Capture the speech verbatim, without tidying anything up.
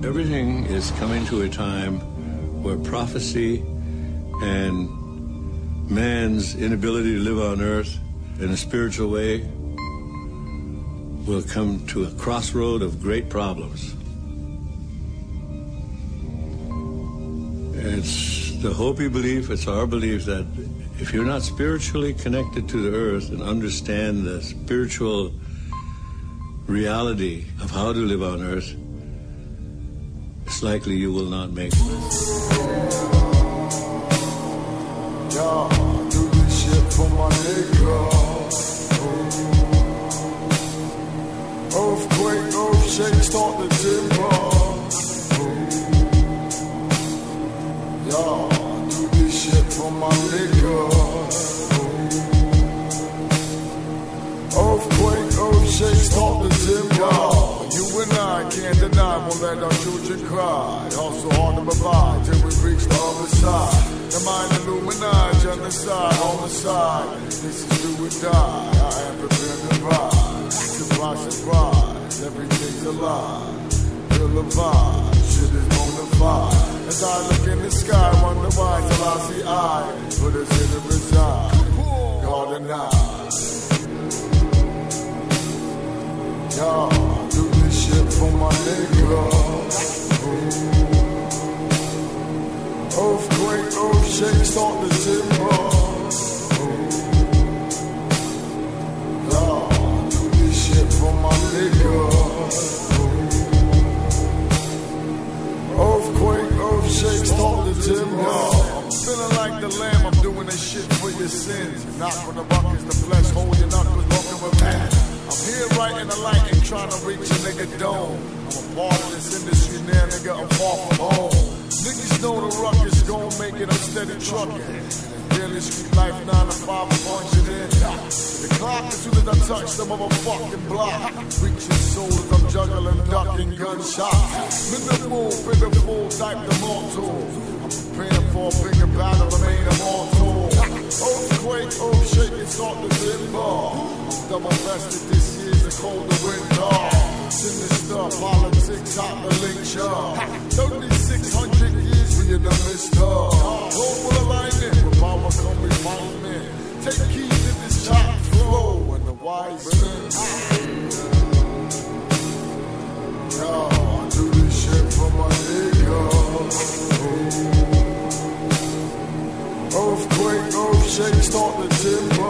Everything is coming to a time where prophecy and man's inability to live on earth in a spiritual way will come to a crossroad of great problems. It's the Hopi belief, it's our belief that if you're not spiritually connected to the earth and understand the spiritual reality of how to live on earth, it's likely you will not make it. Yeah, do this shit for my nigga. Earthquake, earth shake, start the timber. Yeah, do this shit for my nigga. Earthquake, earth shake, start the timber. You and I can't deny, won't let our children cry. Also hard to provide till we reach the other side. The mind illuminati, genocide, homicide. This is do or die, I am prepared to ride. Surprise, surprise, everything's alive. Feel the vibe, shit is bona fide. As I look in the sky, wonder why till I see I put us in the reside. God and I. Yeah, do this shit for my nigga. Earthquake, earth shake, start the timber. Yeah, do this shit for my nigga. Earthquake, earth shake, start the timber. I'm feeling like the lamb, I'm doing this shit for your sins. Not for the buckets, the flesh, hold your knuckles, walking with man. I'm here right in the light, ain't trying to reach a nigga dome. I'm a part of this industry now, nigga, I'm far from home. Niggas know the ruckus gon' make it, I'm steady trucking. Daily street life, nine to five, I'm punching in. The clock, as soon as I touch the motherfucking block. Reaching souls, I'm juggling, ducking gunshots. Minimal, pitiful, type the mortal. I'm preparing for a bigger battle, remain immortal. Earthquake, earth shaking, start the timber. I'm double vested, this year's a colder winter. Sinister, politics, hot the lincture. thirty-six hundred years we in the midst of global alignment, with power come refinement. Take keys to this chop flow and the wise men. Yeah, I do this shit for my nigga. Earthquake, earth shake, start the timber.